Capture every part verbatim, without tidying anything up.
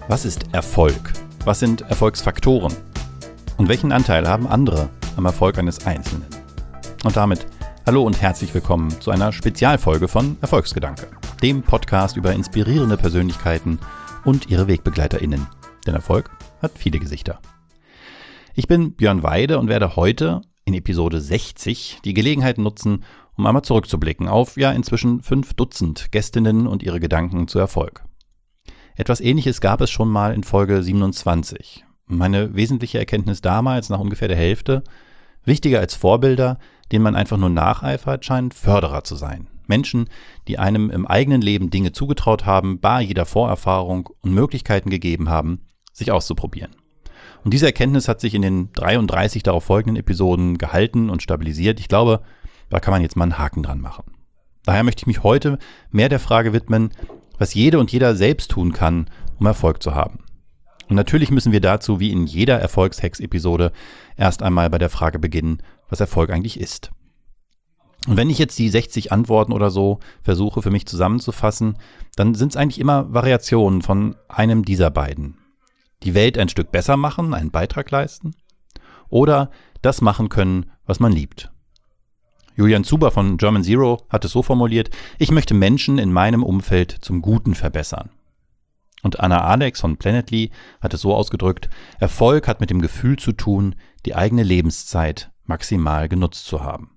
Was ist Erfolg? Was sind Erfolgsfaktoren? Und welchen Anteil haben andere am Erfolg eines Einzelnen? Und damit hallo und herzlich willkommen zu einer Spezialfolge von Erfolgsgedanke, dem Podcast über inspirierende Persönlichkeiten und ihre WegbegleiterInnen. Denn Erfolg hat viele Gesichter. Ich bin Björn Weide und werde heute in Episode sechzig die Gelegenheit nutzen, um einmal zurückzublicken auf ja inzwischen fünf Dutzend Gästinnen und ihre Gedanken zu Erfolg. Etwas Ähnliches gab es schon mal in Folge siebenundzwanzig. Meine wesentliche Erkenntnis damals, nach ungefähr der Hälfte: wichtiger als Vorbilder, denen man einfach nur nacheifert, scheinen Förderer zu sein. Menschen, die einem im eigenen Leben Dinge zugetraut haben, bar jeder Vorerfahrung und Möglichkeiten gegeben haben, sich auszuprobieren. Und diese Erkenntnis hat sich in den dreiunddreißig darauf folgenden Episoden gehalten und stabilisiert. Ich glaube, da kann man jetzt mal einen Haken dran machen. Daher möchte ich mich heute mehr der Frage widmen, was jede und jeder selbst tun kann, um Erfolg zu haben. Und natürlich müssen wir dazu, wie in jeder Erfolgshacks-Episode, erst einmal bei der Frage beginnen, was Erfolg eigentlich ist. Und wenn ich jetzt die sechzig Antworten oder so versuche für mich zusammenzufassen, dann sind es eigentlich immer Variationen von einem dieser beiden. Die Welt ein Stück besser machen, einen Beitrag leisten, oder das machen können, was man liebt. Julian Zuber von German Zero hat es so formuliert: Ich möchte Menschen in meinem Umfeld zum Guten verbessern. Und Anna Alex von Planetly hat es so ausgedrückt: Erfolg hat mit dem Gefühl zu tun, die eigene Lebenszeit maximal genutzt zu haben.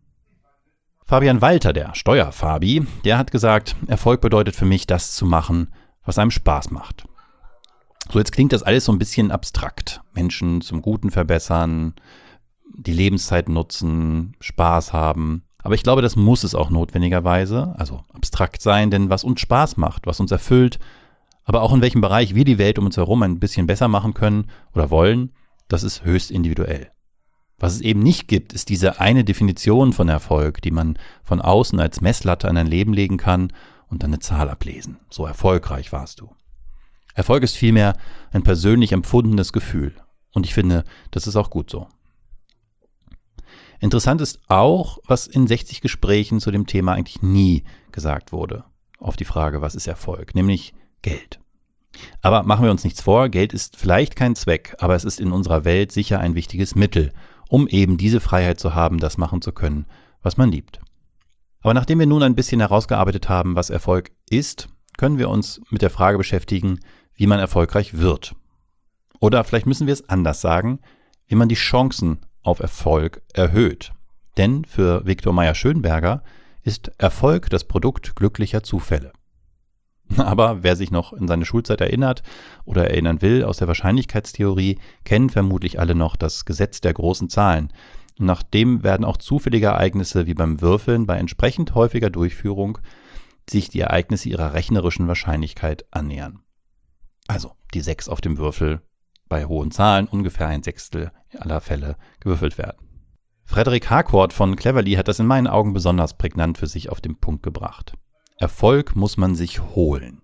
Fabian Walter, der Steuerfabi, der hat gesagt, Erfolg bedeutet für mich, das zu machen, was einem Spaß macht. So, jetzt klingt das alles so ein bisschen abstrakt. Menschen zum Guten verbessern, die Lebenszeit nutzen, Spaß haben. Aber ich glaube, das muss es auch notwendigerweise, also abstrakt sein, denn was uns Spaß macht, was uns erfüllt, aber auch in welchem Bereich wir die Welt um uns herum ein bisschen besser machen können oder wollen, das ist höchst individuell. Was es eben nicht gibt, ist diese eine Definition von Erfolg, die man von außen als Messlatte an ein Leben legen kann und dann eine Zahl ablesen. So erfolgreich warst du. Erfolg ist vielmehr ein persönlich empfundenes Gefühl. Und ich finde, das ist auch gut so. Interessant ist auch, was in sechzig Gesprächen zu dem Thema eigentlich nie gesagt wurde, auf die Frage, was ist Erfolg, nämlich Geld. Aber machen wir uns nichts vor, Geld ist vielleicht kein Zweck, aber es ist in unserer Welt sicher ein wichtiges Mittel, um eben diese Freiheit zu haben, das machen zu können, was man liebt. Aber nachdem wir nun ein bisschen herausgearbeitet haben, was Erfolg ist, können wir uns mit der Frage beschäftigen, wie man erfolgreich wird. Oder vielleicht müssen wir es anders sagen, wie man die Chancen auf Erfolg erhöht. Denn für Viktor Meyer-Schönberger ist Erfolg das Produkt glücklicher Zufälle. Aber wer sich noch in seine Schulzeit erinnert oder erinnern will aus der Wahrscheinlichkeitstheorie, kennen vermutlich alle noch das Gesetz der großen Zahlen. Und nach dem werden auch zufällige Ereignisse wie beim Würfeln bei entsprechend häufiger Durchführung sich die Ereignisse ihrer rechnerischen Wahrscheinlichkeit annähern. Also die sechs auf dem Würfel bei hohen Zahlen ungefähr ein Sechstel aller Fälle gewürfelt werden. Frederick Harcourt von Cleverly hat das in meinen Augen besonders prägnant für sich auf den Punkt gebracht. Erfolg muss man sich holen.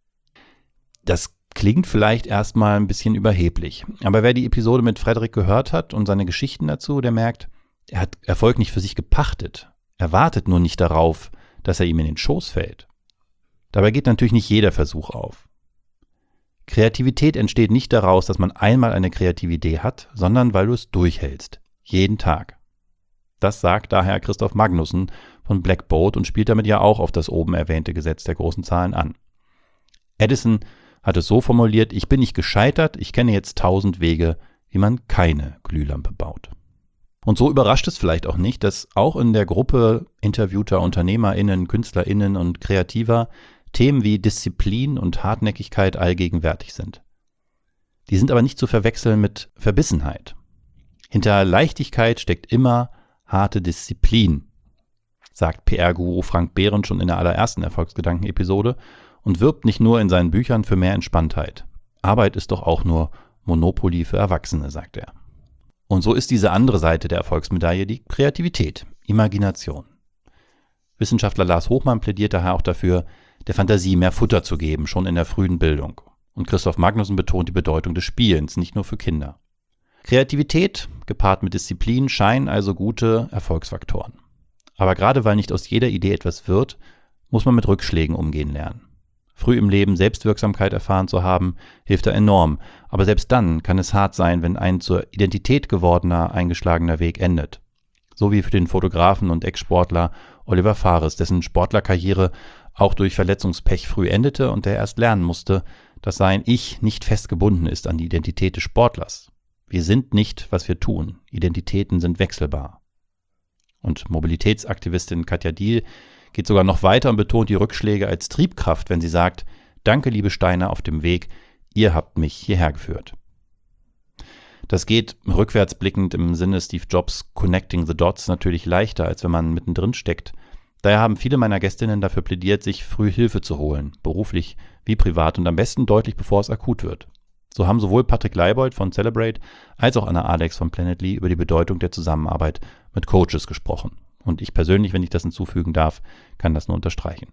Das klingt vielleicht erstmal ein bisschen überheblich, aber wer die Episode mit Frederick gehört hat und seine Geschichten dazu, der merkt, er hat Erfolg nicht für sich gepachtet. Er wartet nur nicht darauf, dass er ihm in den Schoß fällt. Dabei geht natürlich nicht jeder Versuch auf. Kreativität entsteht nicht daraus, dass man einmal eine kreative Idee hat, sondern weil du es durchhältst. Jeden Tag. Das sagt daher Christoph Magnussen von Black Boat und spielt damit ja auch auf das oben erwähnte Gesetz der großen Zahlen an. Edison hat es so formuliert: Ich bin nicht gescheitert, ich kenne jetzt tausend Wege, wie man keine Glühlampe baut. Und so überrascht es vielleicht auch nicht, dass auch in der Gruppe interviewter UnternehmerInnen, KünstlerInnen und Kreativer Themen wie Disziplin und Hartnäckigkeit allgegenwärtig sind. Die sind aber nicht zu verwechseln mit Verbissenheit. Hinter Leichtigkeit steckt immer harte Disziplin, sagt P R-Guru Frank Behrendt schon in der allerersten Erfolgsgedanken-Episode und wirbt nicht nur in seinen Büchern für mehr Entspanntheit. Arbeit ist doch auch nur Monopoly für Erwachsene, sagt er. Und so ist diese andere Seite der Erfolgsmedaille die Kreativität, Imagination. Wissenschaftler Lars Hochmann plädiert daher auch dafür, der Fantasie mehr Futter zu geben, schon in der frühen Bildung. Und Christoph Magnussen betont die Bedeutung des Spielens, nicht nur für Kinder. Kreativität, gepaart mit Disziplin, scheinen also gute Erfolgsfaktoren. Aber gerade weil nicht aus jeder Idee etwas wird, muss man mit Rückschlägen umgehen lernen. Früh im Leben Selbstwirksamkeit erfahren zu haben, hilft da enorm. Aber selbst dann kann es hart sein, wenn ein zur Identität gewordener, eingeschlagener Weg endet. So wie für den Fotografen und Ex-Sportler Oliver Fares, dessen Sportlerkarriere auch durch Verletzungspech früh endete und der erst lernen musste, dass sein Ich nicht fest gebunden ist an die Identität des Sportlers. Wir sind nicht, was wir tun. Identitäten sind wechselbar. Und Mobilitätsaktivistin Katja Diehl geht sogar noch weiter und betont die Rückschläge als Triebkraft, wenn sie sagt, danke liebe Steine auf dem Weg, ihr habt mich hierher geführt. Das geht rückwärts blickend im Sinne Steve Jobs Connecting the Dots natürlich leichter, als wenn man mittendrin steckt. Daher haben viele meiner Gästinnen dafür plädiert, sich früh Hilfe zu holen, beruflich wie privat und am besten deutlich, bevor es akut wird. So haben sowohl Patrick Leibold von Celebrate als auch Anna Alex von Planetly über die Bedeutung der Zusammenarbeit mit Coaches gesprochen. Und ich persönlich, wenn ich das hinzufügen darf, kann das nur unterstreichen.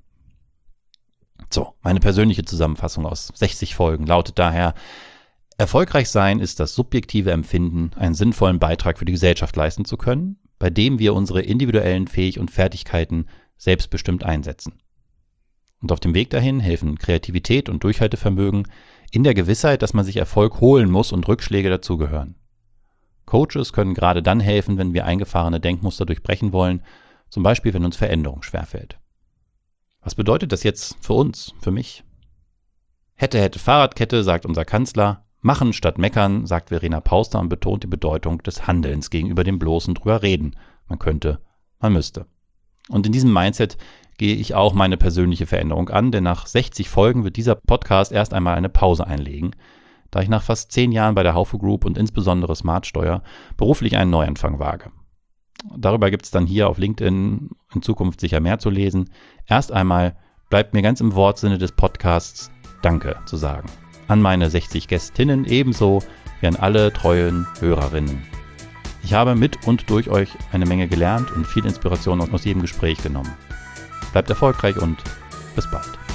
So, meine persönliche Zusammenfassung aus sechzig Folgen lautet daher: Erfolgreich sein ist das subjektive Empfinden, einen sinnvollen Beitrag für die Gesellschaft leisten zu können, bei dem wir unsere individuellen Fähigkeiten und Fertigkeiten selbstbestimmt einsetzen. Und auf dem Weg dahin helfen Kreativität und Durchhaltevermögen in der Gewissheit, dass man sich Erfolg holen muss und Rückschläge dazugehören. Coaches können gerade dann helfen, wenn wir eingefahrene Denkmuster durchbrechen wollen, zum Beispiel wenn uns Veränderung schwerfällt. Was bedeutet das jetzt für uns, für mich? Hätte, hätte Fahrradkette, sagt unser Kanzler. Machen statt meckern, sagt Verena Pauster und betont die Bedeutung des Handelns gegenüber dem bloßen drüber reden. Man könnte, man müsste. Und in diesem Mindset gehe ich auch meine persönliche Veränderung an, denn nach sechzig Folgen wird dieser Podcast erst einmal eine Pause einlegen, da ich nach fast zehn Jahren bei der Haufe Group und insbesondere Smartsteuer beruflich einen Neuanfang wage. Darüber gibt es dann hier auf LinkedIn in Zukunft sicher mehr zu lesen. Erst einmal bleibt mir ganz im Wortsinne des Podcasts Danke zu sagen. An meine sechzig Gästinnen ebenso wie an alle treuen Hörerinnen. Ich habe mit und durch euch eine Menge gelernt und viel Inspiration aus jedem Gespräch genommen. Bleibt erfolgreich und bis bald.